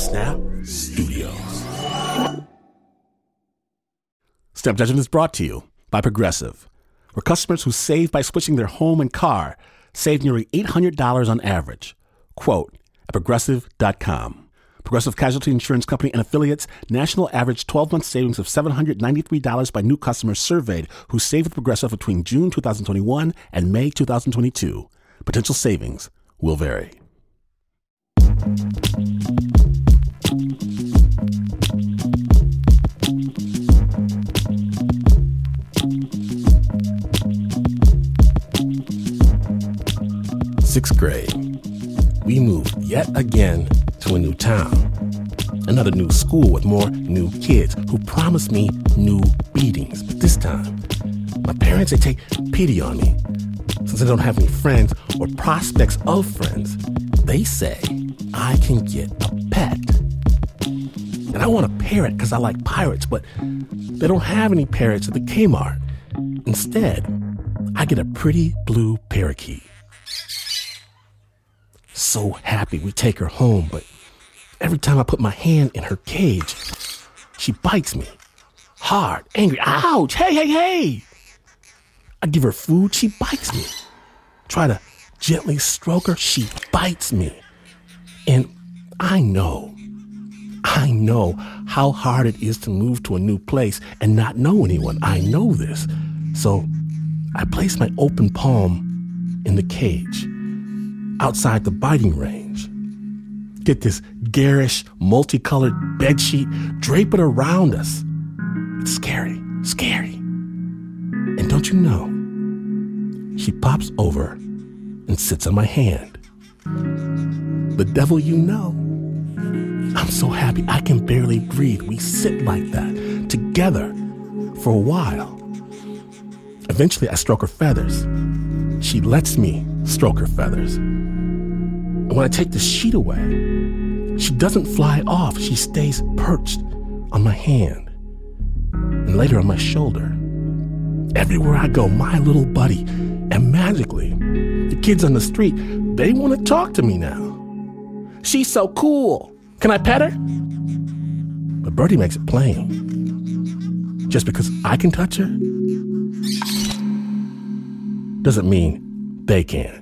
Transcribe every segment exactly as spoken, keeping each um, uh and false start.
Snap Studios. Snap Judgment is brought to you by Progressive, where customers who save by switching their home and car save nearly eight hundred dollars on average. Quote at progressive dot com. Progressive Casualty Insurance Company and affiliates, national average twelve-month savings of seven hundred ninety-three dollars by new customers surveyed who saved with Progressive between June twenty twenty-one and May twenty twenty-two. Potential savings will vary. Sixth grade. We moved yet again to a new town. Another new school with more new kids who promised me new beatings. But this time, my parents, they take pity on me. Since I don't have any friends or prospects of friends, they say I can get a pet. And I want a parrot because I like pirates, but they don't have any parrots at the Kmart. Instead, I get a pretty blue parakeet. So happy we take her home, but every time I put my hand in her cage, she bites me. Hard, angry, ouch, hey, hey, hey. I give her food, she bites me. Try to gently stroke her, she bites me. And I know, I know how hard it is to move to a new place and not know anyone. I know this. So I place my open palm in the cage, outside the biting range. Get this garish, multicolored bedsheet, drape it around us. It's scary, scary. And don't you know, she pops over and sits on my hand. The devil you know. I'm so happy I can barely breathe. We sit like that, together, for a while. Eventually, I stroke her feathers. She lets me stroke her feathers. And when I take the sheet away, she doesn't fly off. She stays perched on my hand and later on my shoulder. Everywhere I go, my little buddy. And magically, the kids on the street, they want to talk to me now. She's so cool. Can I pet her? But Birdie makes it plain. Just because I can touch her doesn't mean they can.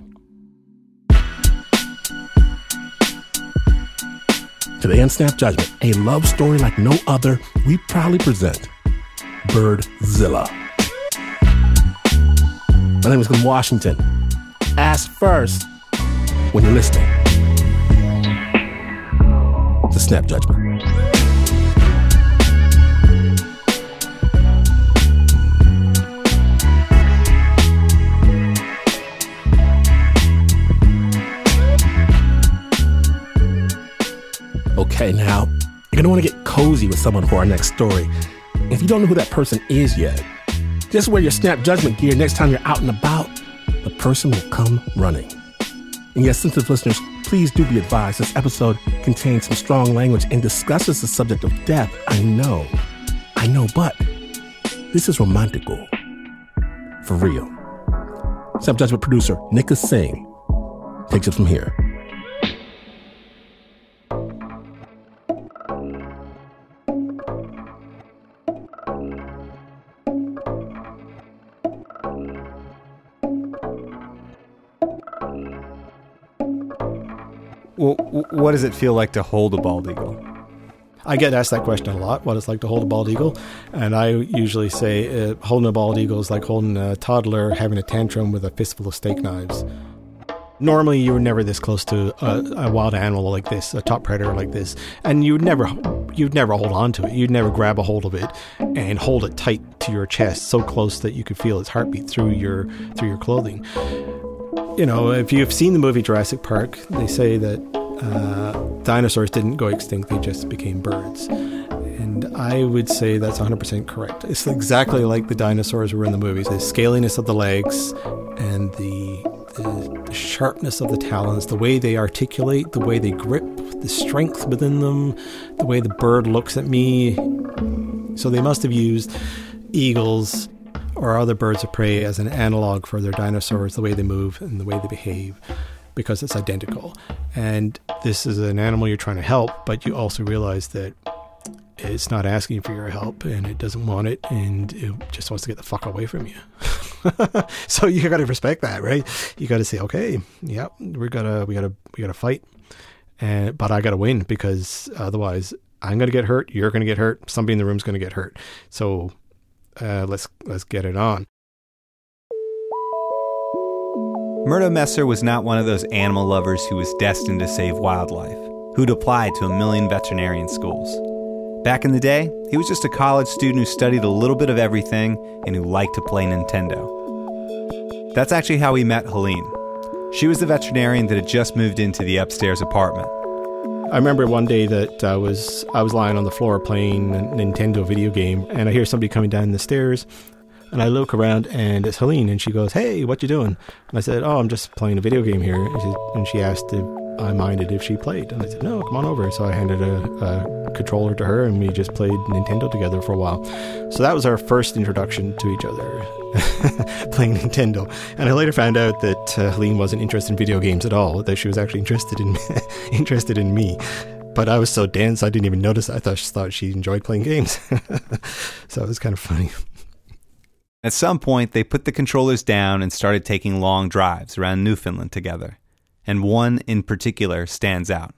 Today on Snap Judgment, a love story like no other, we proudly present Birdzilla. My name is Glenn Washington. Ask first when you're listening to Snap Judgment. Okay, now, you're going to want to get cozy with someone for our next story. If you don't know who that person is yet, just wear your Snap Judgment gear next time you're out and about. The person will come running. And yes, sensitive listeners, please do be advised this episode contains some strong language and discusses the subject of death. I know, I know, but this is romantical. For real. Snap Judgment producer Nika Singh takes it from here. Well, what does it feel like to hold a bald eagle? I get asked that question a lot, what it's like to hold a bald eagle. And I usually say uh, holding a bald eagle is like holding a toddler having a tantrum with a fistful of steak knives. Normally, you were never this close to a, a wild animal like this, a top predator like this. And you would never, you'd never hold on to it. You'd never grab a hold of it and hold it tight to your chest, so close that you could feel its heartbeat through your through your clothing. You know, if you've seen the movie Jurassic Park, they say that uh, dinosaurs didn't go extinct, they just became birds. And I would say that's one hundred percent correct. It's exactly like the dinosaurs were in the movies. The scaliness of the legs and the, the sharpness of the talons, the way they articulate, the way they grip, the strength within them, the way the bird looks at me. So they must have used eagles or other birds of prey as an analog for their dinosaurs, the way they move and the way they behave. because it's identical. And this is an animal you're trying to help, but you also realize that it's not asking for your help and it doesn't want it and it just wants to get the fuck away from you. So you got to respect that, right? You got to say, okay, yeah, we gotta, we gotta, we gotta fight, and but I got to win, because otherwise I'm going to get hurt. You're going to get hurt. Somebody in the room's going to get hurt. So uh, let's let's get it on. Murdo Messer was not one of those animal lovers who was destined to save wildlife, who'd applied to a million veterinarian schools. Back in the day, he was just a college student who studied a little bit of everything and who liked to play Nintendo. That's actually how we met Helene. She was the veterinarian that had just moved into the upstairs apartment. I remember one day that I was I was lying on the floor playing a Nintendo video game, and I hear somebody coming down the stairs, and I look around, and it's Helene, and she goes, "Hey, what you doing?" And I said, "Oh, I'm just playing a video game here." And she, and she asked if I minded if she played, and I said, "No, come on over." So I handed a, a controller to her, and we just played Nintendo together for a while. So that was our first introduction to each other, playing Nintendo. And I later found out that uh, Helene wasn't interested in video games at all, that she was actually interested in interested in me. But I was so dense, I didn't even notice. I thought she thought she enjoyed playing games. So it was kind of funny. At some point, they put the controllers down and started taking long drives around Newfoundland together. And one in particular stands out.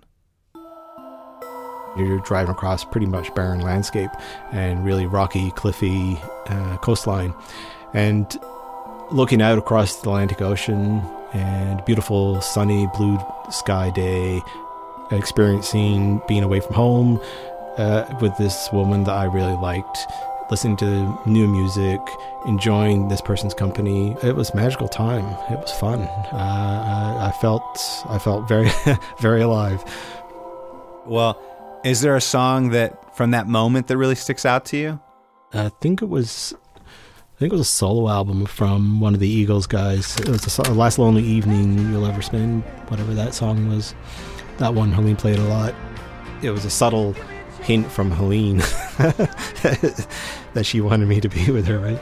You're driving across pretty much barren landscape and really rocky, cliffy uh, coastline. And looking out across the Atlantic Ocean and beautiful, sunny, blue sky day, experiencing being away from home uh, with this woman that I really liked, listening to new music, enjoying this person's company. It was a magical time. It was fun. Uh, I, I felt I felt very, very alive. Well, is there a song that from that moment that really sticks out to you? I think it was, I think it was a solo album from one of the Eagles guys. It was the Last Lonely Evening You'll Ever Spend, whatever that song was. That one Helene played a lot. It was a subtle hint from Helene that she wanted me to be with her, right?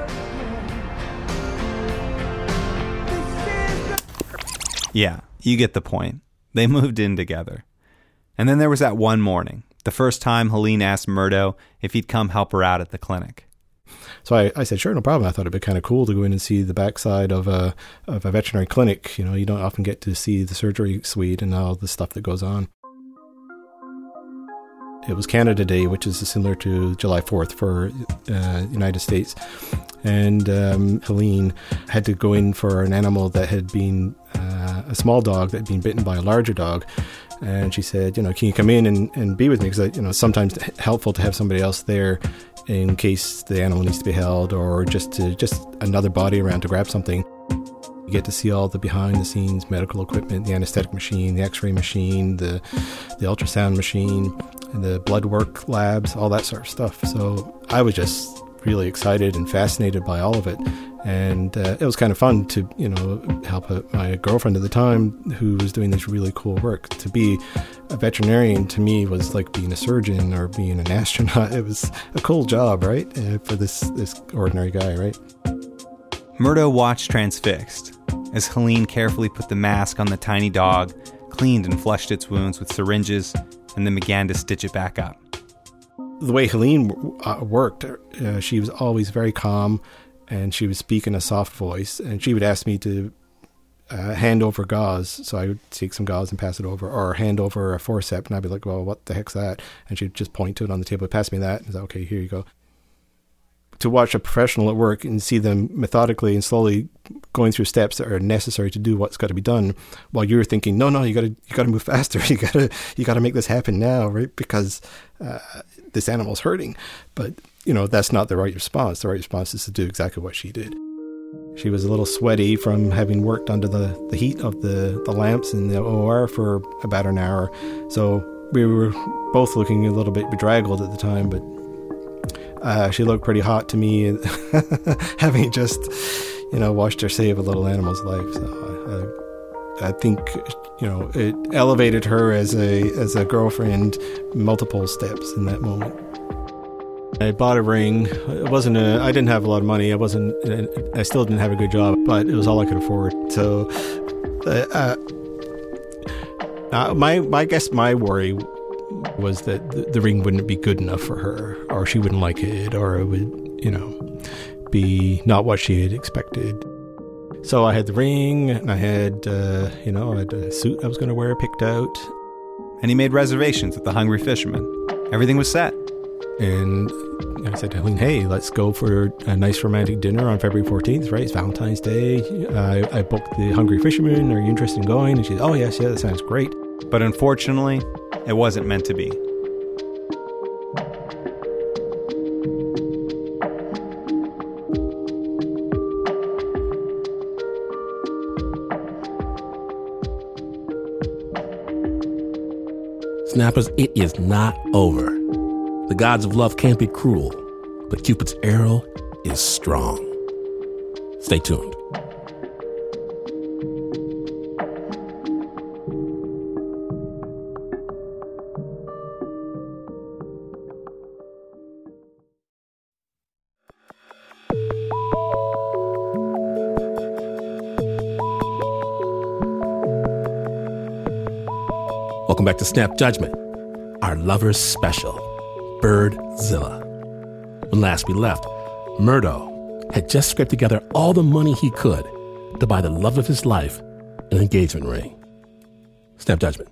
Yeah, you get the point. They moved in together. And then there was that one morning, the first time Helene asked Murdo if he'd come help her out at the clinic. So I, I said, sure, no problem. I thought it'd be kind of cool to go in and see the backside of a of a veterinary clinic. You know, you don't often get to see the surgery suite and all the stuff that goes on. It was Canada Day, which is similar to July fourth for uh, United States. And um, Helene had to go in for an animal that had been uh, a small dog that had been bitten by a larger dog. And she said, you know, can you come in and, and be with me? Because, you know, sometimes it's helpful to have somebody else there in case the animal needs to be held, or just to just another body around to grab something. You get to see all the behind-the-scenes medical equipment, the anesthetic machine, the x-ray machine, the the ultrasound machine, and the blood work labs, all that sort of stuff. So I was just really excited and fascinated by all of it. And uh, it was kind of fun to, you know, help a, my girlfriend at the time who was doing this really cool work. To be a veterinarian to me was like being a surgeon or being an astronaut. It was a cool job, right? Uh, for this, this ordinary guy, right? Murdo watched transfixed as Helene carefully put the mask on the tiny dog, cleaned and flushed its wounds with syringes, and then began to stitch it back up. The way Helene uh, worked, uh, she was always very calm, and she would speak in a soft voice, and she would ask me to uh, hand over gauze. So I would take some gauze and pass it over, or hand over a forceps, and I'd be like, well, what the heck's that? And she'd just point to it on the table, pass me that, and say, okay, here you go. To watch a professional at work and see them methodically and slowly going through steps that are necessary to do what's got to be done, while you're thinking, no, no, you got to, you got to move faster. You got to, you got to make this happen now, right? Because uh, this animal's hurting. But you know, that's not the right response. The right response is to do exactly what she did. She was a little sweaty from having worked under the, the heat of the, the lamps in the O R for about an hour. So we were both looking a little bit bedraggled at the time, but uh, she looked pretty hot to me, having just, you know, watched her save a little animal's life. So I, I think, you know, it elevated her as a as a girlfriend multiple steps in that moment. I bought a ring. It wasn't a, I didn't have a lot of money. I wasn't, I still didn't have a good job, but it was all I could afford. So uh, Uh, my, my, I guess my worry was that the, the ring wouldn't be good enough for her, or she wouldn't like it, or it would, you know, be not what she had expected. So I had the ring, and I had, uh, you know, I had a suit I was going to wear picked out. And he made reservations at the Hungry Fisherman. Everything was set. And I said to Helene, hey, let's go for a nice romantic dinner on February fourteenth, right? It's Valentine's Day. I, I booked the Hungry Fisherman. Are you interested in going? And she said, oh, yes, yeah, that sounds great. But unfortunately, it wasn't meant to be. Snappers, it is not over. The gods of love can't be cruel, but Cupid's arrow is strong. Stay tuned. Welcome back to Snap Judgment, our lovers special, Birdzilla. When last we left, Murdo had just scraped together all the money he could to buy the love of his life an engagement ring. Snap Judgment.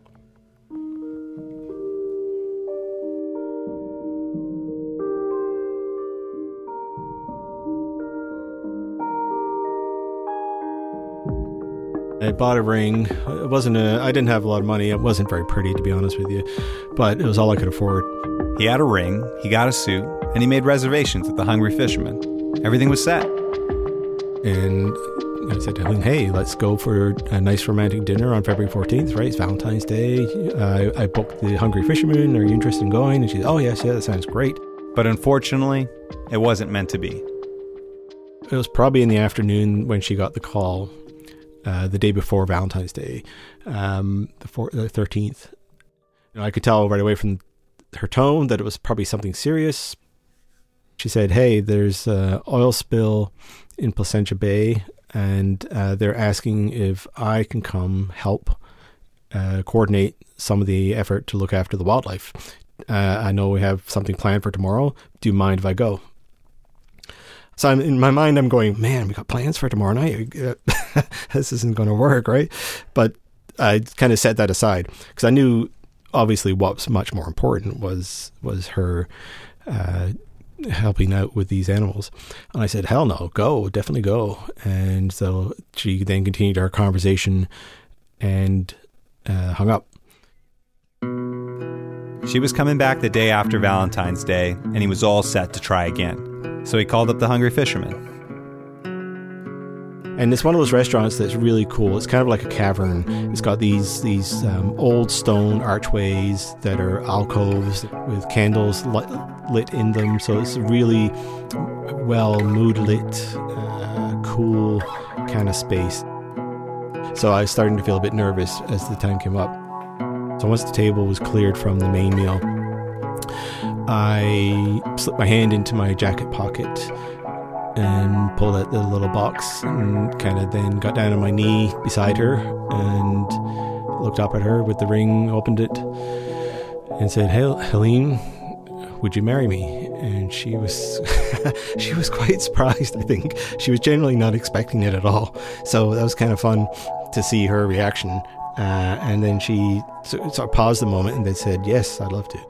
I bought a ring. It wasn't a, I didn't have a lot of money. It wasn't very pretty, to be honest with you, but it was all I could afford. He had a ring, he got a suit, and he made reservations at the Hungry Fisherman. Everything was set. And I said to Helene, hey, let's go for a nice romantic dinner on February fourteenth, right? It's Valentine's Day. I, I booked the Hungry Fisherman. Are you interested in going? And she said, oh, yes, yeah, that sounds great. But unfortunately, it wasn't meant to be. It was probably in the afternoon when she got the call. Uh, the day before Valentine's Day, um, the, four, the thirteenth. You know, I could tell right away from her tone that it was probably something serious. She said, hey, there's an oil spill in Placentia Bay, and uh, they're asking if I can come help uh, coordinate some of the effort to look after the wildlife. Uh, I know we have something planned for tomorrow. Do you mind if I go? So I'm, in my mind, I'm going, man, we got plans for tomorrow night. This isn't going to work, right? But I kind of set that aside because I knew, obviously, what was much more important was was her uh, helping out with these animals. And I said, hell no, go, definitely go. And so she then continued our conversation and uh, hung up. She was coming back the day after Valentine's Day, and he was all set to try again. So he called up the Hungry Fisherman. And it's one of those restaurants that's really cool. It's kind of like a cavern. It's got these these um, old stone archways that are alcoves with candles lit, lit in them. So it's a really well mood-lit, uh, cool kind of space. So I was starting to feel a bit nervous as the time came up. So once the table was cleared from the main meal, I slipped my hand into my jacket pocket and pulled out the little box and kind of then got down on my knee beside her and looked up at her with the ring, opened it, and said, hey, Helene, would you marry me? And she was she was quite surprised, I think. She was generally not expecting it at all. So that was kind of fun to see her reaction. Uh, and then she sort of paused a moment and then said, yes, I'd love to.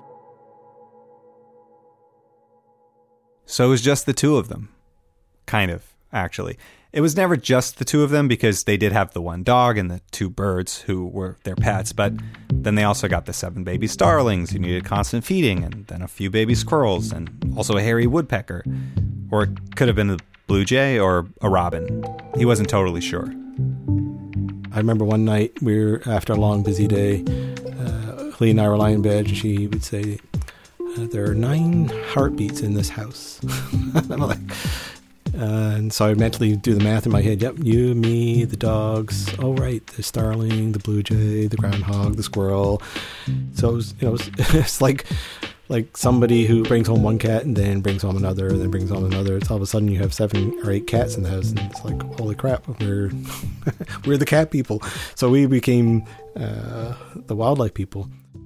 So it was just the two of them. Kind of, actually. It was never just the two of them because they did have the one dog and the two birds who were their pets, but then they also got the seven baby starlings who needed constant feeding, and then a few baby squirrels, and also a hairy woodpecker. Or it could have been a blue jay or a robin. He wasn't totally sure. I remember one night, we were, after a long, busy day, uh, Helene and I were lying in bed, and she would say, Uh, there are nine heartbeats in this house. I'm like, uh, and so I mentally do the math in my head. Yep, you, me, the dogs. Oh, right, the starling, the blue jay, the groundhog, the squirrel. So it was, you know, it was, it's like like somebody who brings home one cat and then brings home another and then brings home another. It's all of a sudden you have seven or eight cats in the house, and it's like, holy crap, we're we're the cat people. So we became uh, the wildlife people.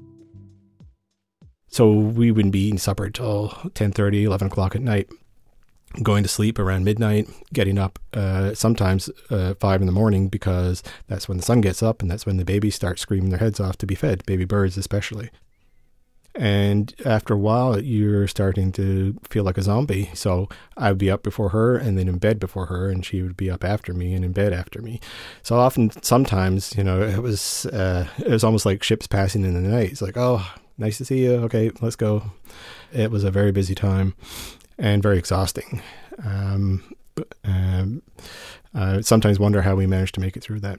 So we wouldn't be eating supper till ten thirty, eleven o'clock at night, going to sleep around midnight, getting up uh, sometimes uh, five in the morning, because that's when the sun gets up and that's when the babies start screaming their heads off to be fed, baby birds especially. And after a while, you're starting to feel like a zombie. So I would be up before her and then in bed before her, and she would be up after me and in bed after me. So often, sometimes, you know, it was uh, it was almost like ships passing in the night. It's like, oh, nice to see you. Okay, let's go. It was a very busy time and very exhausting. Um, um, I sometimes wonder how we managed to make it through that.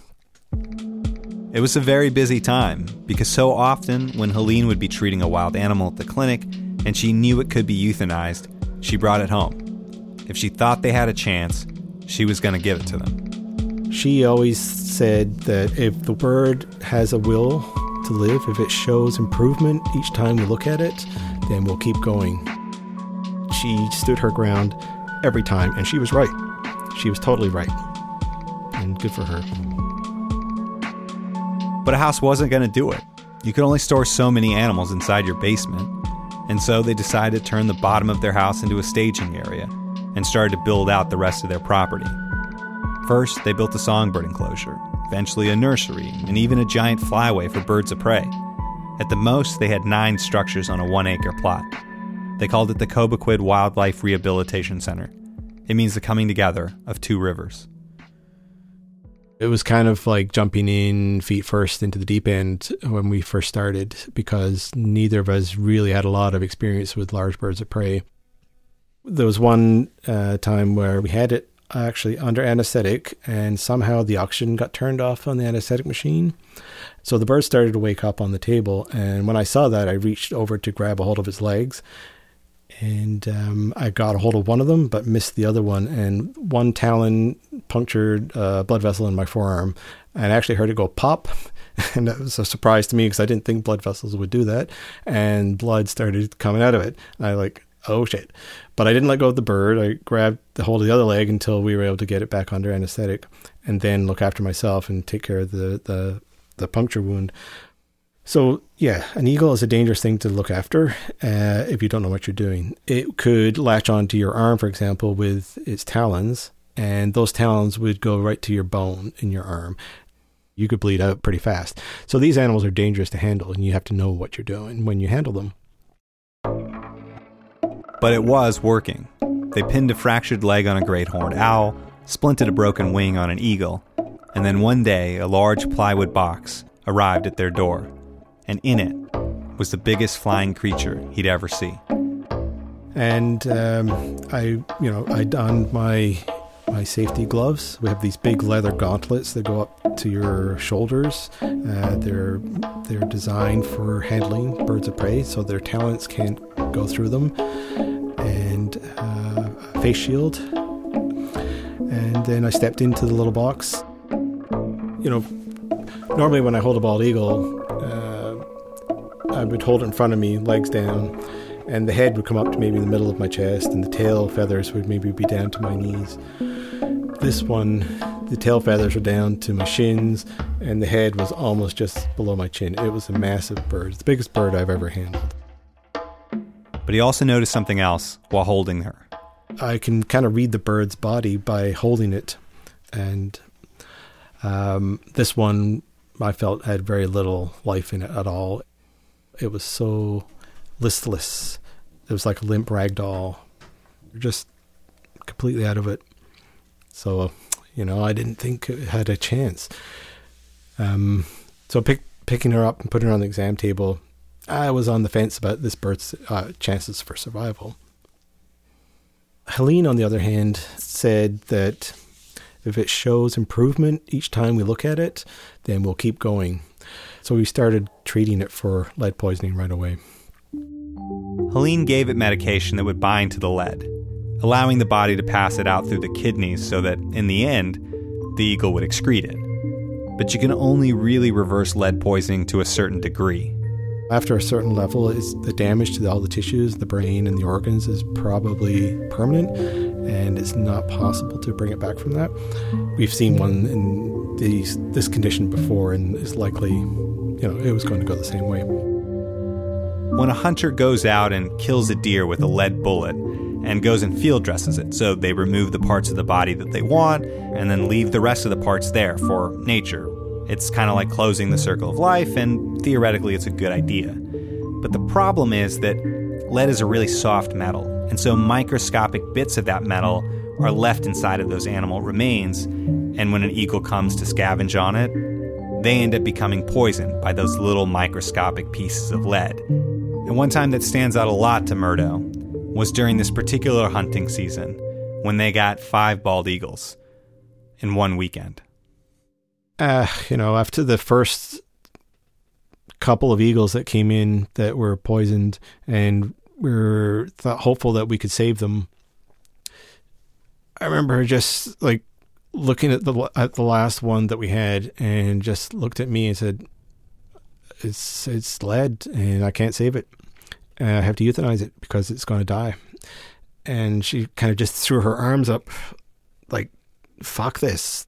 It was a very busy time, because so often when Helene would be treating a wild animal at the clinic and she knew it could be euthanized, she brought it home. If she thought they had a chance, she was going to give it to them. She always said that if the bird has a will to live, if it shows improvement each time we look at it, then we'll keep going. She stood her ground every time, and she was right. She was totally right. And good for her. But a house wasn't going to do it. You could only store so many animals inside your basement. And so they decided to turn the bottom of their house into a staging area and started to build out the rest of their property. First, they built a songbird enclosure, eventually a nursery, and even a giant flyway for birds of prey. At the most, they had nine structures on a one-acre plot. They called it the Cobequid Wildlife Rehabilitation Center. It means the coming together of two rivers. It was kind of like jumping in feet first into the deep end when we first started, because neither of us really had a lot of experience with large birds of prey. There was one uh, time where we had it actually under anesthetic, and somehow the oxygen got turned off on the anesthetic machine. So the bird started to wake up on the table, and when I saw that, I reached over to grab a hold of its legs. And um, I got a hold of one of them, but missed the other one. And one talon punctured a blood vessel in my forearm. And I actually heard it go pop. And that was a surprise to me, because I didn't think blood vessels would do that. And blood started coming out of it. And I like, oh shit. But I didn't let go of the bird. I grabbed the hold of the other leg until we were able to get it back under anesthetic. And then look after myself and take care of the, the, the puncture wound. So, yeah, an eagle is a dangerous thing to look after uh, if you don't know what you're doing. It could latch onto your arm, for example, with its talons, and those talons would go right to your bone in your arm. You could bleed out pretty fast. So these animals are dangerous to handle, and you have to know what you're doing when you handle them. But it was working. They pinned a fractured leg on a great horned owl, splinted a broken wing on an eagle, and then one day a large plywood box arrived at their door. And in it was the biggest flying creature he'd ever see. And um, I, you know, I donned my my safety gloves. We have these big leather gauntlets that go up to your shoulders. Uh, they're they're designed for handling birds of prey, so their talons can't go through them. And uh, a face shield. And then I stepped into the little box. You know, normally when I hold a bald eagle, I would hold it in front of me, legs down, and the head would come up to maybe the middle of my chest, and the tail feathers would maybe be down to my knees. This one, the tail feathers were down to my shins, and the head was almost just below my chin. It was a massive bird. It's the biggest bird I've ever handled. But he also noticed something else while holding her. I can kind of read the bird's body by holding it, and um, this one I felt had very little life in it at all. It was so listless. It was like a limp rag doll. Just completely out of it. So, you know, I didn't think it had a chance. Um, so pick, picking her up and putting her on the exam table, I was on the fence about this bird's uh, chances for survival. Helene, on the other hand, said that if it shows improvement each time we look at it, then we'll keep going. So we started treating it for lead poisoning right away. Helene gave it medication that would bind to the lead, allowing the body to pass it out through the kidneys so that, in the end, the eagle would excrete it. But you can only really reverse lead poisoning to a certain degree. After a certain level, it's the damage to all the tissues, the brain and the organs is probably permanent, and it's not possible to bring it back from that. We've seen one in these, this condition before, and it's likely, you know, it was going to go the same way. When a hunter goes out and kills a deer with a lead bullet and goes and field dresses it, so they remove the parts of the body that they want and then leave the rest of the parts there for nature. It's kind of like closing the circle of life, and theoretically it's a good idea. But the problem is that lead is a really soft metal, and so microscopic bits of that metal are left inside of those animal remains, and when an eagle comes to scavenge on it, they end up becoming poisoned by those little microscopic pieces of lead. And one time that stands out a lot to Murdo was during this particular hunting season when they got five bald eagles in one weekend. Uh, you know, after the first couple of eagles that came in that were poisoned, and we were thought hopeful that we could save them, I remember just like looking at the at the last one that we had, and just looked at me and said, "It's it's lead, and I can't save it. I have to euthanize it because it's going to die." And she kind of just threw her arms up, like, "Fuck this."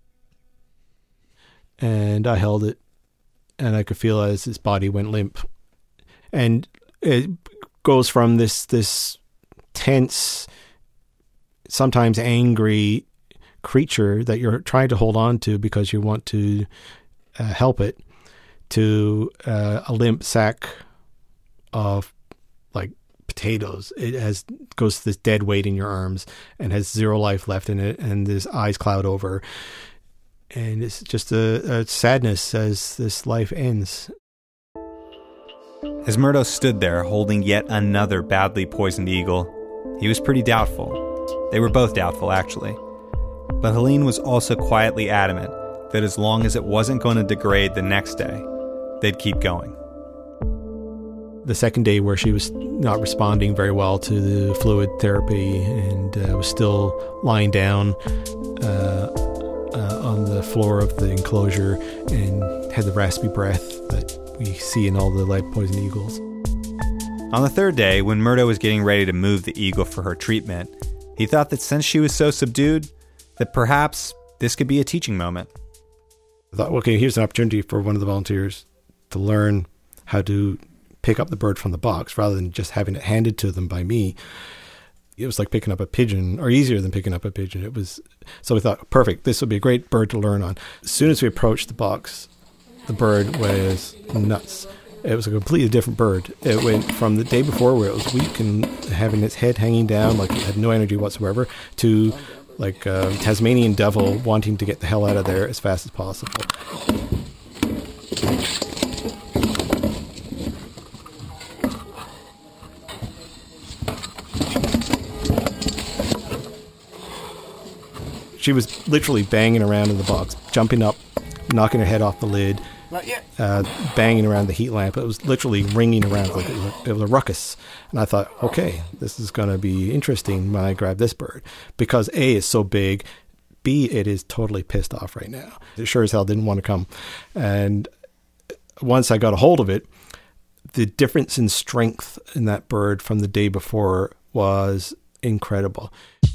And I held it, and I could feel as his body went limp. And it goes from this this tense, sometimes angry creature that you're trying to hold on to because you want to uh, help it, to uh, a limp sack of like potatoes. It has goes to this dead weight in your arms and has zero life left in it, and his eyes cloud over. And it's just a, a sadness as this life ends. As Murdo stood there holding yet another badly poisoned eagle, he was pretty doubtful. They were both doubtful, actually. But Helene was also quietly adamant that as long as it wasn't going to degrade the next day, they'd keep going. The second day, where she was not responding very well to the fluid therapy and uh, was still lying down uh, uh, on the floor of the enclosure and had the raspy breath that we see in all the lead-poisoned eagles. On the third day, when Murdo was getting ready to move the eagle for her treatment, he thought that since she was so subdued, that perhaps this could be a teaching moment. I thought, okay, here's an opportunity for one of the volunteers to learn how to pick up the bird from the box rather than just having it handed to them by me. It was like picking up a pigeon, or easier than picking up a pigeon. It was, so we thought, perfect, this would be a great bird to learn on. As soon as we approached the box, the bird was nuts. It was a completely different bird. It went from the day before, where it was weak and having its head hanging down, like it had no energy whatsoever, to like a Tasmanian devil wanting to get the hell out of there as fast as possible. She was literally banging around in the box, jumping up, knocking her head off the lid, uh, banging around the heat lamp. It was literally ringing around like it was, a, it was a ruckus. And I thought, okay, this is going to be interesting when I grab this bird, because A, it's so big, B, it is totally pissed off right now. It sure as hell didn't want to come. And once I got a hold of it, the difference in strength in that bird from the day before was incredible.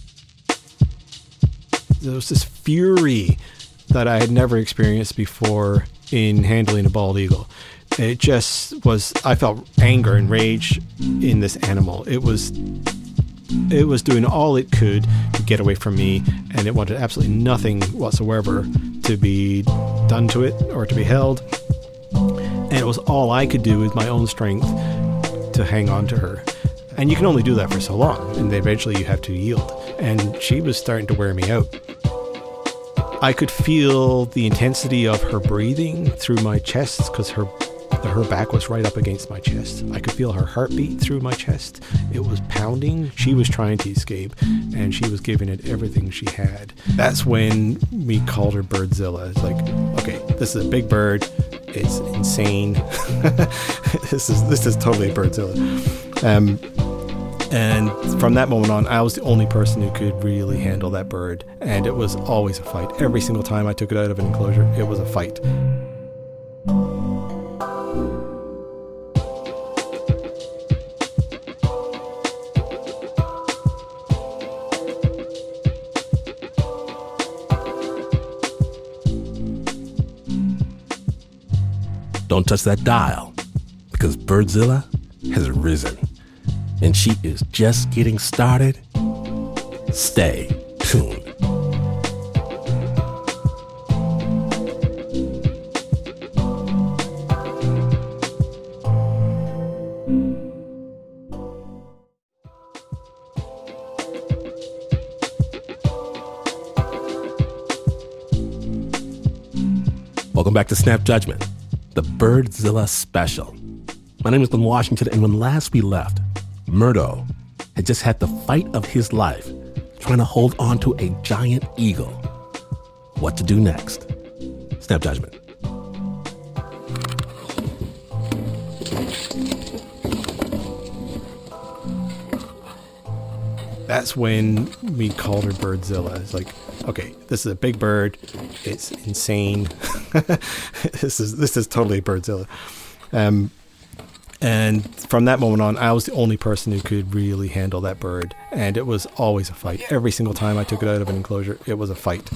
There was this fury that I had never experienced before in handling a bald eagle. It just was, I felt anger and rage in this animal. It was, it was doing all it could to get away from me, and it wanted absolutely nothing whatsoever to be done to it or to be held. And it was all I could do with my own strength to hang on to her. And you can only do that for so long, and eventually you have to yield. And she was starting to wear me out. I could feel the intensity of her breathing through my chest, because her her back was right up against my chest. I could feel her heartbeat through my chest. It was pounding. She was trying to escape, and she was giving it everything she had. That's when we called her Birdzilla. It's like, okay, this is a big bird. It's insane. this is this is totally a Birdzilla. Um, And from that moment on, I was the only person who could really handle that bird. And it was always a fight. Every single time I took it out of an enclosure, it was a fight. don't touch that dial, because Birdzilla has risen, and she is just getting started. Stay tuned. Welcome back to Snap Judgment, the Birdzilla special. My name is Glenn Washington, and when last we left, Murdo had just had the fight of his life trying to hold on to a giant eagle. What to do next? Snap Judgment. That's when we called her Birdzilla. It's like, okay, this is a big bird. It's insane. this is this is totally Birdzilla. Um, and from that moment on, I was the only person who could really handle that bird. And it was always a fight. Every single time I took it out of an enclosure, it was a fight.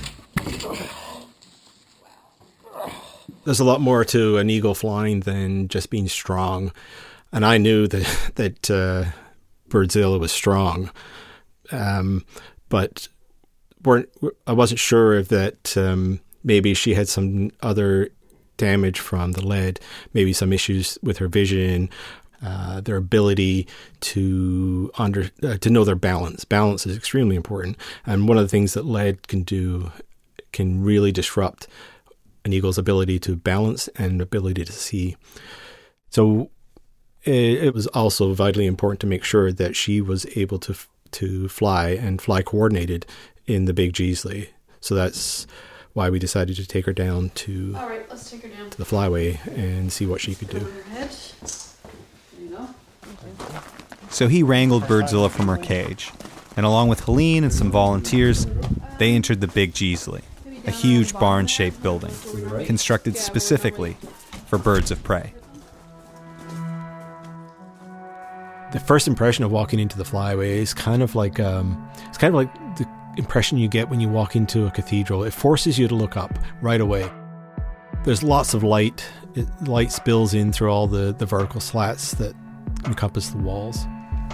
There's a lot more to an eagle flying than just being strong. And I knew that, that uh, Birdzilla was strong. Um, but weren't, I wasn't sure if that um, maybe she had some other damage from the lead, maybe some issues with her vision, uh, their ability to under uh, to know their balance. Balance is extremely important, and one of the things that lead can do can really disrupt an eagle's ability to balance and ability to see. So it, it was also vitally important to make sure that she was able to to fly and fly coordinated in the Big Geesley. So that's why we decided to take her down to, All right, let's take her down to the flyway and see what she could do. Over her head. There you go. Okay. So he wrangled Birdzilla from her cage, and along with Helene and some volunteers, they entered the Big Geesley, a huge barn-shaped building constructed specifically for birds of prey. The first impression of walking into the flyway is kind of like um, it's kind of like the impression you get when you walk into a cathedral. It forces you to look up right away. There's lots of light. It, light spills in through all the, the vertical slats that encompass the walls.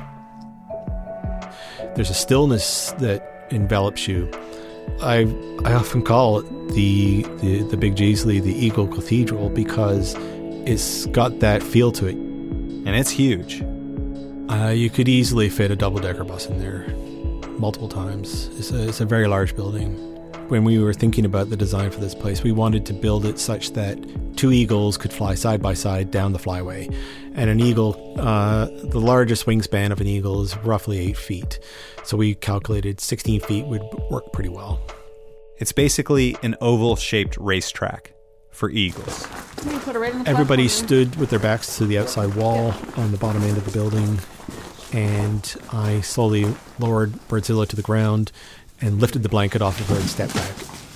There's a stillness that envelops you. I I often call it the the, the Big Geesley, the Eagle Cathedral, because it's got that feel to it. And it's huge. Uh, you could easily fit a double-decker bus in there multiple times. It's a, it's a very large building. When we were thinking about the design for this place, we wanted to build it such that two eagles could fly side by side down the flyway. And an eagle, uh, the largest wingspan of an eagle is roughly eight feet. So we calculated sixteen feet would work pretty well. It's basically an oval-shaped racetrack for eagles. I'm gonna put her right on the Everybody platform. stood with their backs to the outside wall on the bottom end of the building, and I slowly lowered Birdzilla to the ground and lifted the blanket off of her and stepped back.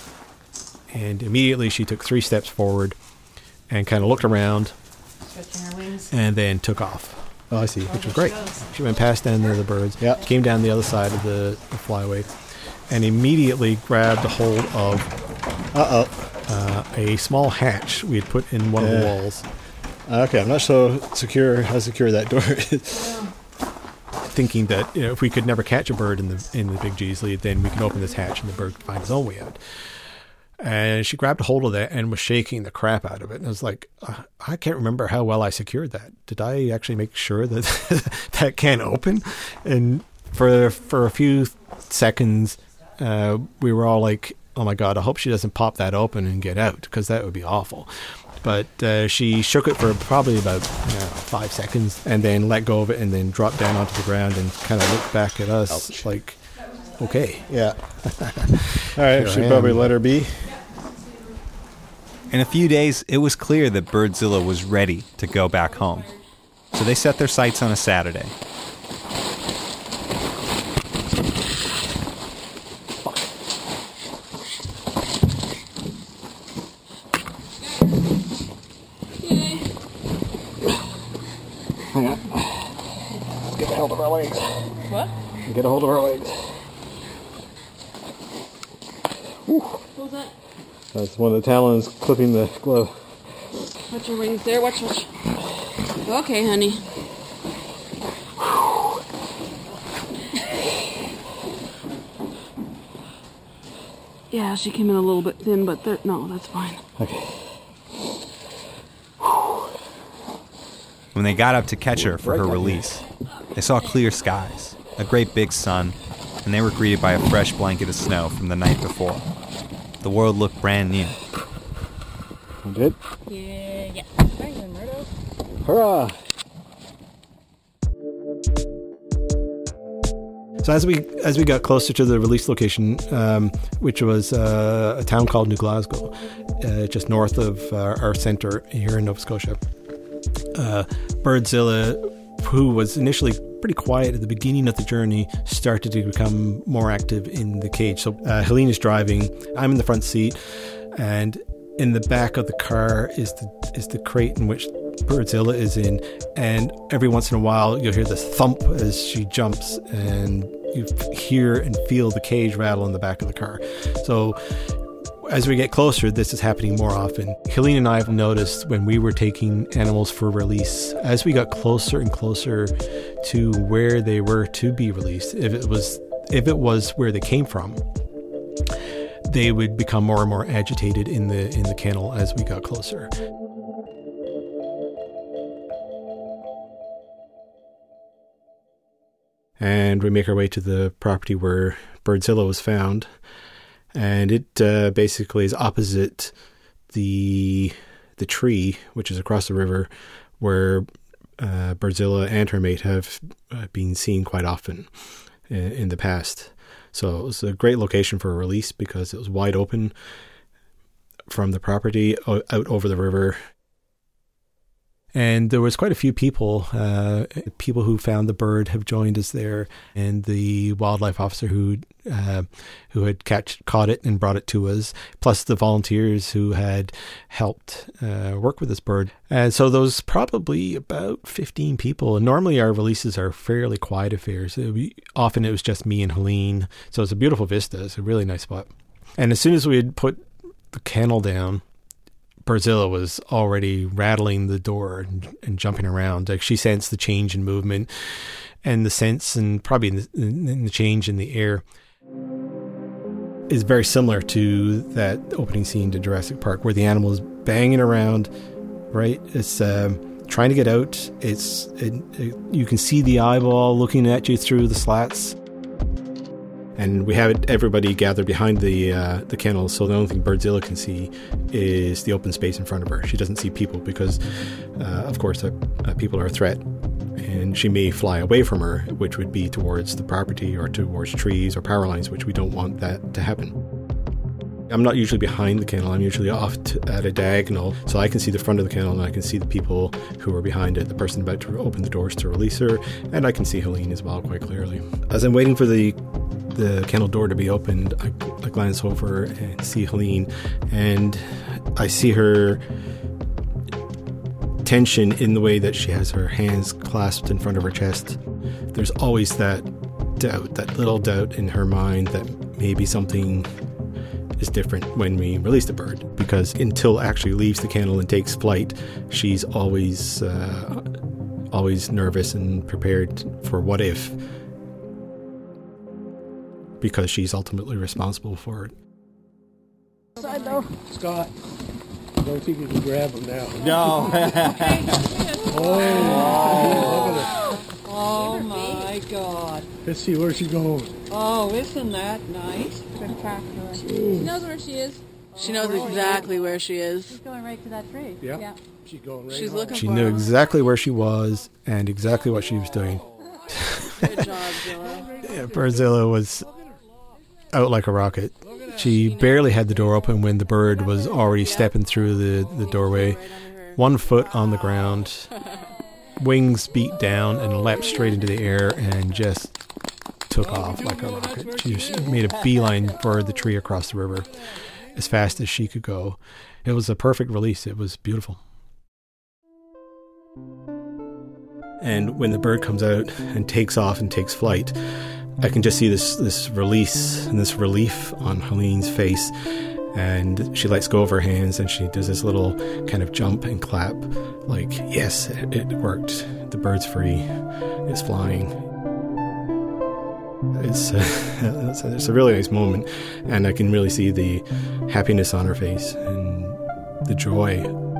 And immediately she took three steps forward and kind of looked around Stretching her wings. and then took off. Oh, I see, which was great. There she goes. She went past down there the birds, Yeah. came down the other side of the, the flyway, and immediately grabbed a hold of Uh-oh. uh, a small hatch we had put in one of the Yeah. walls. Okay, I'm not so secure how secure that door is. Thinking that, you know, if we could never catch a bird in the in the Big Geesley, then we could open this hatch and the bird could find its own way out. And she grabbed a hold of that and was shaking the crap out of it. And I was like, uh, I can't remember how well I secured that. Did I actually make sure that that can't open? And for for a few seconds, uh, we were all like, oh my God, I hope she doesn't pop that open and get out, because that would be awful. But uh, she shook it for probably about you know, five seconds and then let go of it and then dropped down onto the ground and kind of looked back at us Ouch. like, okay. Yeah. All right, Here should I probably am. let her be. In a few days, it was clear that Birdzilla was ready to go back home. So they set their sights on a Saturday. Get a hold of our legs. What? Get a hold of our legs. What was that? That's one of the talons clipping the glove. Watch your wings there. Watch, watch. Okay, honey. Yeah, she came in a little bit thin, but there, no, that's fine. Okay. When they got up to catch her for her release, they saw clear skies, a great big sun, and they were greeted by a fresh blanket of snow from the night before. The world looked brand new. You good? Yeah, yeah. Thanks, Murdo. Hurrah! So as we as we got closer to the release location, um, which was uh, a town called New Glasgow, uh, just north of uh, our centre here in Nova Scotia, uh, Birdzilla, who was initially pretty quiet at the beginning of the journey, started to become more active in the cage. So uh, Helene is driving, I'm in the front seat, and in the back of the car is the is the crate in which Birdzilla is in, and every once in a while you'll hear this thump as she jumps, and you hear and feel the cage rattle in the back of the car. So as we get closer, this is happening more often. Helene and I have noticed when we were taking animals for release, as we got closer and closer to where they were to be released, if it was if it was where they came from, they would become more and more agitated in the in the kennel as we got closer. And we make our way to the property where Birdzilla was found, and it uh, basically is opposite the the tree, which is across the river, where uh, Birdzilla and her mate have uh, been seen quite often in, in the past. So it was a great location for a release because it was wide open from the property out over the river. And there was quite a few people, uh, people who found the bird have joined us there, and the wildlife officer who uh, who had catch, caught it and brought it to us, plus the volunteers who had helped uh, work with this bird. And so those probably about fifteen people. And normally our releases are fairly quiet affairs. It be, often it was just me and Helene. So it's a beautiful vista. It's a really nice spot. And as soon as we had put the kennel down, Birdzilla was already rattling the door and, and jumping around. Like, she sensed the change in movement and the sense, and probably in the, in the change in the air is very similar to that opening scene to Jurassic Park, where the animal is banging around, right? It's um, trying to get out. It's it, it, you can see the eyeball looking at you through the slats. And we have it, everybody gathered behind the uh, the kennel, so the only thing Birdzilla can see is the open space in front of her. She doesn't see people because, uh, of course, uh, uh, people are a threat. And she may fly away from her, which would be towards the property or towards trees or power lines, which we don't want that to happen. I'm not usually behind the kennel. I'm usually off to, at a diagonal, so I can see the front of the kennel and I can see the people who are behind it, the person about to open the doors to release her, and I can see Helene as well quite clearly. As I'm waiting for the the kennel door to be opened, I, I glance over and see Helene, and I see her tension in the way that she has her hands clasped in front of her chest. There's always that doubt, that little doubt in her mind that maybe something is different when we release the bird, because until it actually leaves the kennel and takes flight, she's always uh, always nervous and prepared for what if, because she's ultimately responsible for it. Side door. Scott, I don't think you can grab him now. No. Oh, Oh my God. let's see where she goes. Oh, isn't that nice? Spectacular. She knows where she is. She knows exactly where she is. She's going right to that tree. Yeah. Yeah. She's going right She's home. looking She for knew him. exactly where she was and exactly what she was doing. Good job, Zilla. Yeah, Birdzilla was out like a rocket. She barely had the door open when the bird was already stepping through the, the doorway, one foot on the ground, wings beat down and leapt straight into the air and just took off like a rocket. She just made a beeline for the tree across the river as fast as she could go. It was a perfect release. It was beautiful. And when the bird comes out and takes off and takes flight, I can just see this this release and this relief on Helene's face. And she lets go of her hands and she does this little kind of jump and clap, like, yes, it, it worked. The bird's free. It's flying. It's, uh, it's, a, it's a really nice moment, and I can really see the happiness on her face and the joy.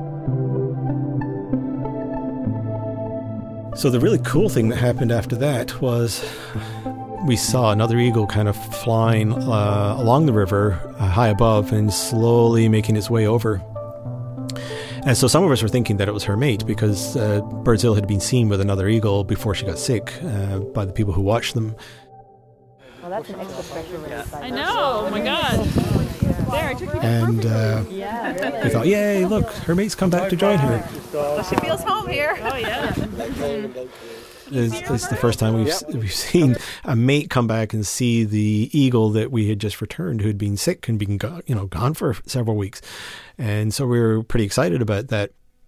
So the really cool thing that happened after that was we saw another eagle kind of flying uh, along the river uh, high above and slowly making its way over. And so some of us were thinking that it was her mate because uh, Birdzilla had been seen with another eagle before she got sick uh, by the people who watched them. Well, that's an extra special release. I know. Oh my God. There, I took you to And perfect. uh, Yeah, really. we thought, yay, look, her mate's come back to join her. Well, she feels home here. Oh yeah. It's, it's the first time we've we've seen a mate come back and see the eagle that we had just returned, who had been sick and been go, you know gone for several weeks, and so we were pretty excited about that.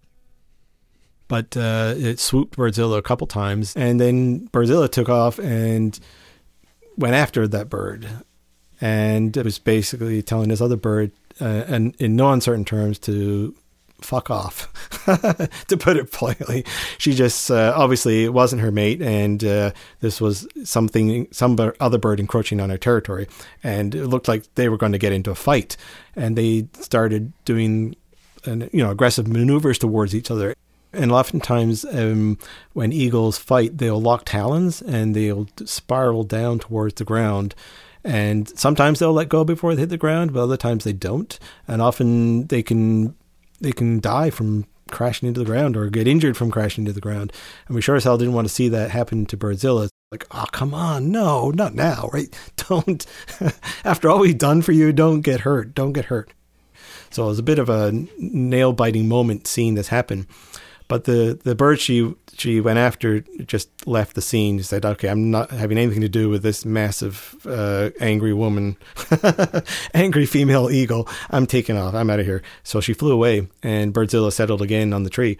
But uh, it swooped Birdzilla a couple times, and then Birdzilla took off and went after that bird, and it was basically telling this other bird, uh, and in no uncertain terms, to fuck off, to put it politely. She just, uh, obviously it wasn't her mate, and uh, this was something, some other bird encroaching on her territory, and it looked like they were going to get into a fight, and they started doing, an, you know, aggressive maneuvers towards each other. And oftentimes um, when eagles fight, they'll lock talons and they'll spiral down towards the ground. And sometimes they'll let go before they hit the ground, but other times they don't. And often they can they can die from crashing into the ground or get injured from crashing into the ground. And we sure as hell didn't want to see that happen to Birdzilla. Like, oh, come on, no, not now, right? Don't, after all we've done for you, don't get hurt, don't get hurt. So it was a bit of a nail-biting moment seeing this happen. But the, the bird she she went after just left the scene. She said, okay, I'm not having anything to do with this massive, uh, angry woman, angry female eagle. I'm taking off. I'm out of here. So she flew away, and Birdzilla settled again on the tree.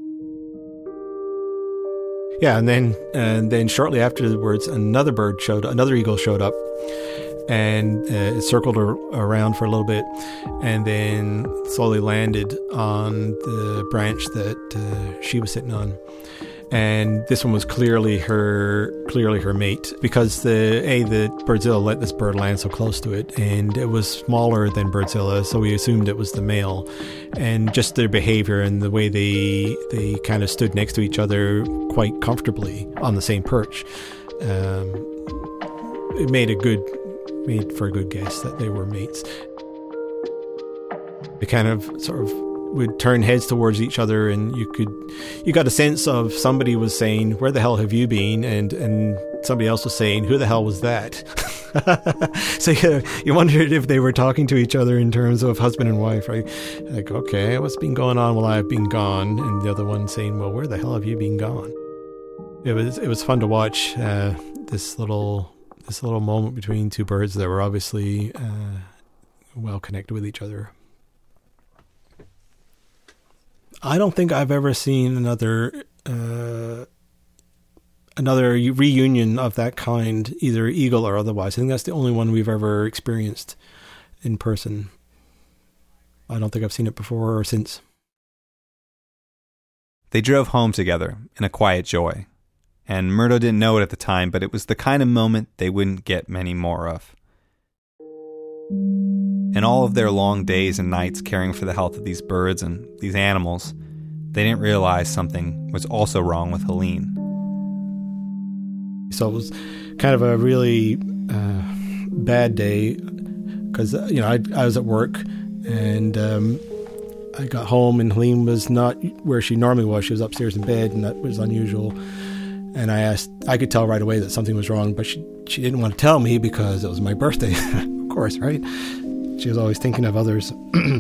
Yeah, and then and then shortly afterwards, another bird showed, another eagle showed up, and uh, it circled ar- around for a little bit, and then slowly landed on the branch that uh, she was sitting on. And this one was clearly her, clearly her mate, because the a the Birdzilla let this bird land so close to it, and it was smaller than Birdzilla, so we assumed it was the male. And just their behavior and the way they they kind of stood next to each other quite comfortably on the same perch, um, it made a good made for a good guess that they were mates. They kind of sort of would turn heads towards each other, and you could you got a sense of somebody was saying, "Where the hell have you been?" and and somebody else was saying, "Who the hell was that?" So you, you wondered if they were talking to each other in terms of husband and wife, right? Like, okay, what's been going on while I've been gone? And the other one saying, "Well, where the hell have you been gone?" It was it was fun to watch uh, this little this little moment between two birds that were obviously uh, well connected with each other. I don't think I've ever seen another uh, another reunion of that kind, either eagle or otherwise. I think that's the only one we've ever experienced in person. I don't think I've seen it before or since. They drove home together in a quiet joy. And Murdo didn't know it at the time, but it was the kind of moment they wouldn't get many more of. In all of their long days and nights caring for the health of these birds and these animals, they didn't realize something was also wrong with Helene. So it was kind of a really uh, bad day because, you know, I, I was at work and um, I got home and Helene was not where she normally was. She was upstairs in bed, and that was unusual. And I asked, I could tell right away that something was wrong, but she, she didn't want to tell me because it was my birthday, of course, right? She was always thinking of others.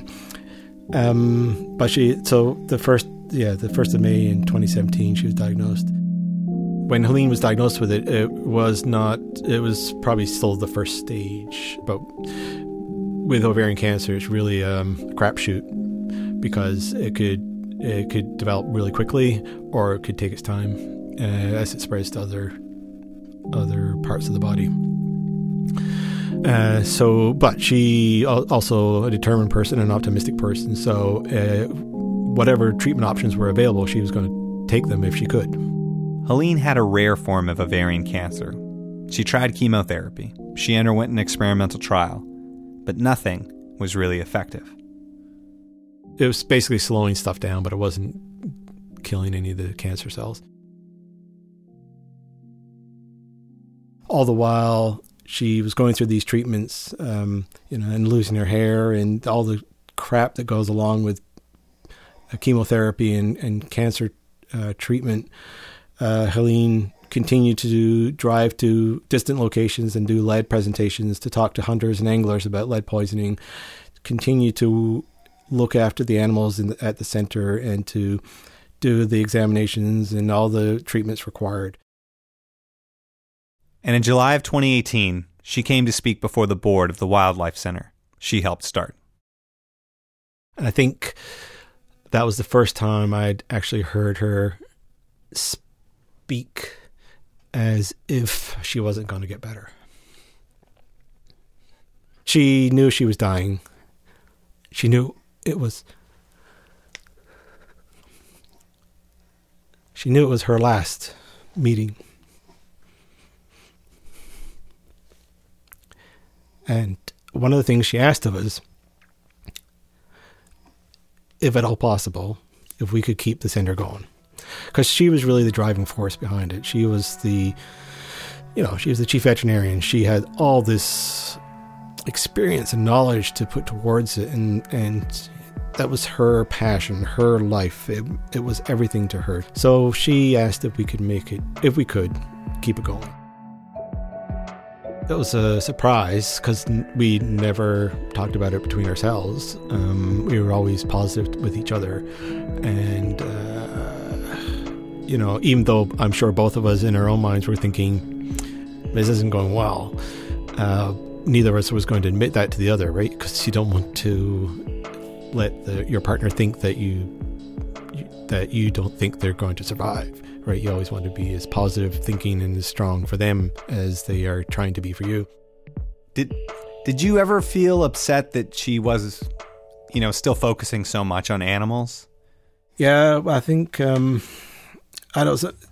um, but she, so the first, yeah, the first of May in twenty seventeen, she was diagnosed. When Helene was diagnosed with it, it was not, it was probably still the first stage. But with ovarian cancer, it's really um, a crapshoot because it could, it could develop really quickly, or it could take its time uh, as it spreads to other, other parts of the body. Uh, so, but she al- also a determined person, an optimistic person. So, uh, whatever treatment options were available, she was going to take them if she could. Helene had a rare form of ovarian cancer. She tried chemotherapy. She underwent an experimental trial, but nothing was really effective. It was basically slowing stuff down, but it wasn't killing any of the cancer cells. All the while, she was going through these treatments, um, you know, and losing her hair and all the crap that goes along with uh, chemotherapy and, and cancer uh, treatment. Uh, Helene continued to do, drive to distant locations and do lead presentations to talk to hunters and anglers about lead poisoning, continue to look after the animals in the, at the center and to do the examinations and all the treatments required. And in July of twenty eighteen, she came to speak before the board of the Wildlife Center she helped start. And I think that was the first time I'd actually heard her speak as if she wasn't going to get better. She knew she was dying. She knew it was... She knew it was her last meeting. And one of the things she asked of us, if at all possible, if we could keep the center going. Because she was really the driving force behind it. She was the, you know, she was the chief veterinarian. She had all this experience and knowledge to put towards it. And, and that was her passion, her life. It, it was everything to her. So she asked if we could make it, if we could keep it going. It was a surprise because we never talked about it between ourselves. Um, we were always positive with each other. And, uh, you know, even though I'm sure both of us in our own minds were thinking, this isn't going well, uh, neither of us was going to admit that to the other, right? Because you don't want to let the, your partner think that you, you that you don't think they're going to survive. Right, you always want to be as positive thinking and as strong for them as they are trying to be for you. Did did you ever feel upset that she was, you know, still focusing so much on animals? Yeah, I think um, I don't. It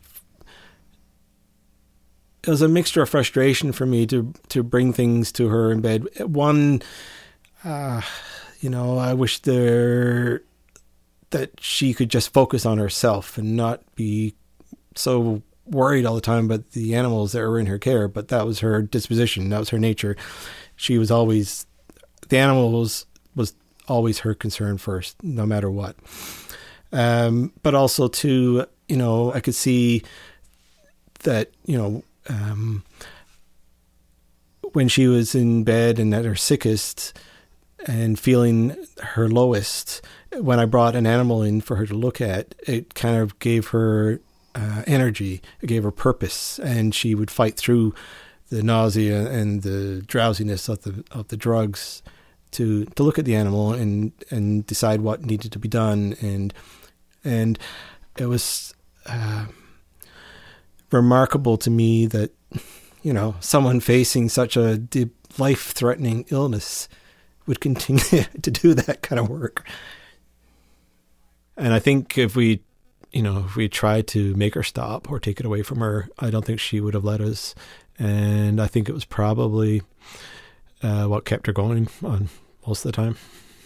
was a mixture of frustration for me to to bring things to her in bed. One, uh, you know, I wish there that she could just focus on herself and not be so worried all the time about the animals that were in her care, but that was her disposition. That was her nature. She was always, the animals was always her concern first, no matter what. Um, but also too, you know, I could see that, you know, um, when she was in bed and at her sickest and feeling her lowest, when I brought an animal in for her to look at, it kind of gave her Uh, energy. It gave her purpose, and she would fight through the nausea and the drowsiness of the of the drugs to to look at the animal and and decide what needed to be done. And and it was uh, remarkable to me that, you know, someone facing such a life-threatening illness would continue to do that kind of work. And I think if we You know, if we tried to make her stop or take it away from her, I don't think she would have let us. And I think it was probably uh, what kept her going on most of the time.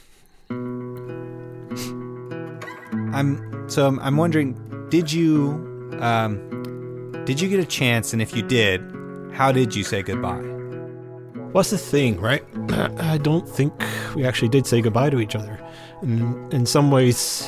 I'm so I'm, I'm wondering, did you um, did you get a chance? And if you did, how did you say goodbye? What's the thing, right? I don't think we actually did say goodbye to each other. In, in some ways,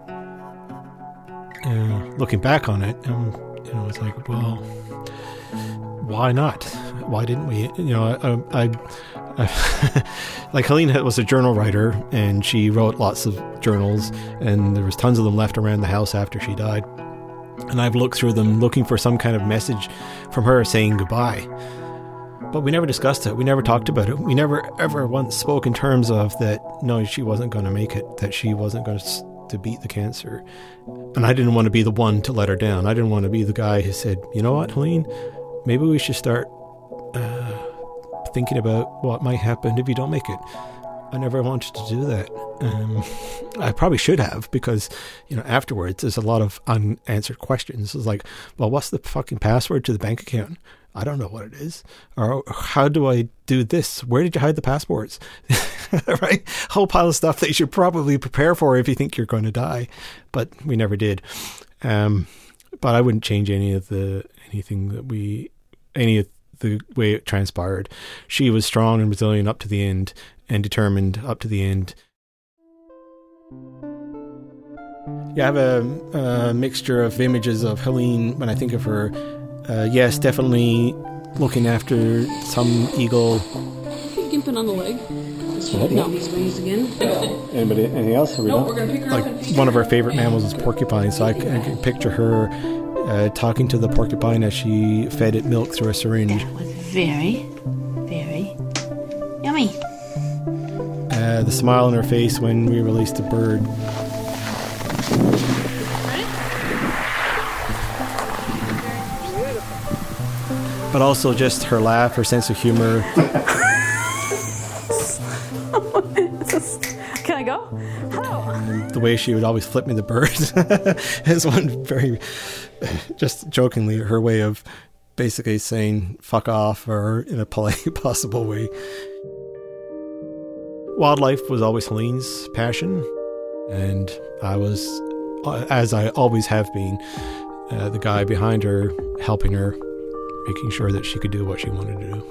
Uh, looking back on it, um, you know, it's like, well, why not? Why didn't we? You know, I, I, I like Helene was a journal writer, and she wrote lots of journals, and there was tons of them left around the house after she died. And I've looked through them looking for some kind of message from her saying goodbye. But we never discussed it. We never talked about it. We never ever once spoke in terms of that, no, she wasn't going to make it, that she wasn't going to to beat the cancer. And I didn't want to be the one to let her down. I didn't want to be the guy who said, you know what, Helene, maybe we should start uh, thinking about what might happen if you don't make it. I never wanted to do that. Um, I probably should have, because, you know, afterwards there's a lot of unanswered questions. It's like, well, what's the fucking password to the bank account? I don't know what it is. Or how do I do this? Where did you hide the passports? Right? Whole pile of stuff that you should probably prepare for if you think you're going to die. But we never did. Um, but I wouldn't change any of the, anything that we, any of the way it transpired. She was strong and resilient up to the end, and determined up to the end. Yeah, I have a, a mixture of images of Helene when I think of her. Uh, yes, definitely looking after some eagle. Gimping on the leg. What? No, his wings again. Anybody? Anything else? Are we No, done? we're gonna pick her Like, up. And one of our favorite mammals is porcupine, so I can, I can picture her uh, talking to the porcupine as she fed it milk through a syringe. That was very, very yummy. Uh, the smile on her face when we released the bird. But also just her laugh, her sense of humor. Can I go? Hello. The way she would always flip me the bird is one very, just jokingly, her way of basically saying fuck off, or in a polite possible way. Wildlife was always Helene's passion, and I was, as I always have been, uh, the guy behind her, helping her, making sure that she could do what she wanted to do.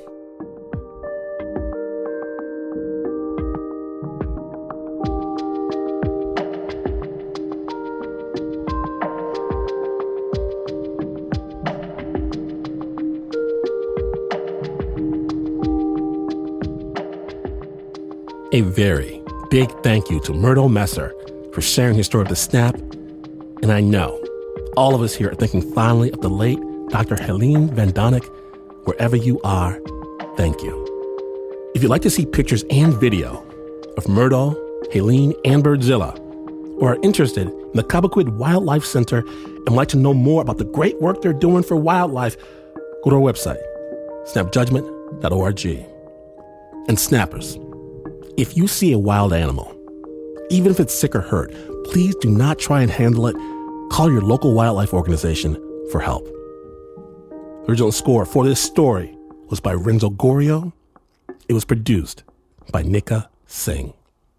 A very big thank you to Murdo Messer for sharing his story of the snap. And I know all of us here are thinking fondly of the late Doctor Helene Van Donk. Wherever you are, thank you. If you'd like to see pictures and video of Murdo, Helene, and Birdzilla, or are interested in the Cobequid Wildlife Center and would like to know more about the great work they're doing for wildlife, go to our website, snap judgment dot org. And snappers, if you see a wild animal, even if it's sick or hurt, please do not try and handle it. Call your local wildlife organization for help. The original score for this story was by Renzo Gorio. It was produced by Nika Singh.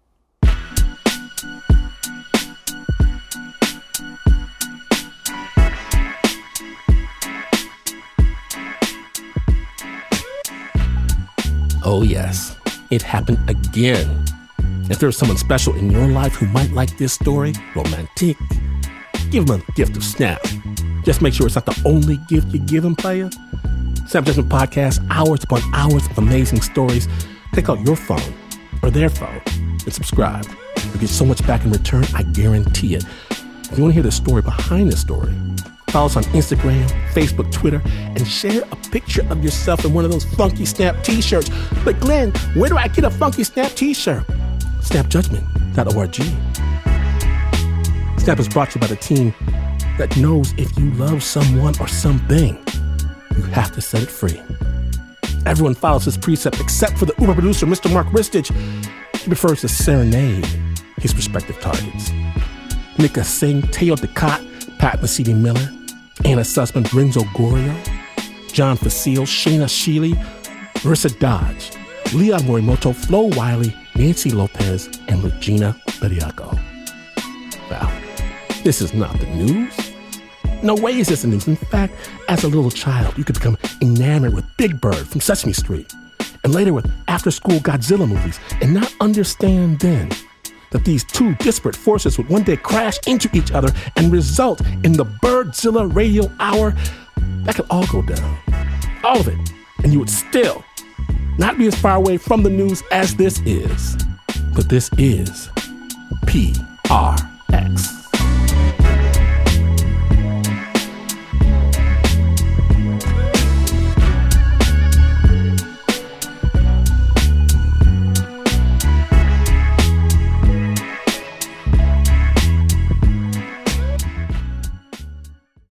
Oh yes, it happened again. If there's someone special in your life who might like this story, romantic, give them a gift of Snap. Just make sure it's not the only gift you give them, player. Snap Judgment Podcast, hours upon hours of amazing stories. Take out your phone or their phone and subscribe. You'll get so much back in return, I guarantee it. If you want to hear the story behind the story, follow us on Instagram, Facebook, Twitter, and share a picture of yourself in one of those funky Snap t-shirts. But Glenn, where do I get a funky Snap t-shirt? snap judgment dot org. Snap is brought to you by the team that knows if you love someone or something, you have to set it free. Everyone follows his precept except for the Uber producer, Mister Mark Ristich. He prefers to serenade his prospective targets. Nika Singh, Teo Ducat, Pat Mesiti-Miller, Anna Sussman, Renzo Gorio, John Facile, Shayna Sheely, Marissa Dodge, Leon Morimoto, Flo Wiley, Nancy Lopez, and Regina Bediaco. Wow, this is not the news. No way is this the news. In fact, as a little child, you could become enamored with Big Bird from Sesame Street, and later with after-school Godzilla movies, and not understand then that these two disparate forces would one day crash into each other and result in the Birdzilla Radio Hour. That could all go down. All of it. And you would still not be as far away from the news as this is. But this is P R X.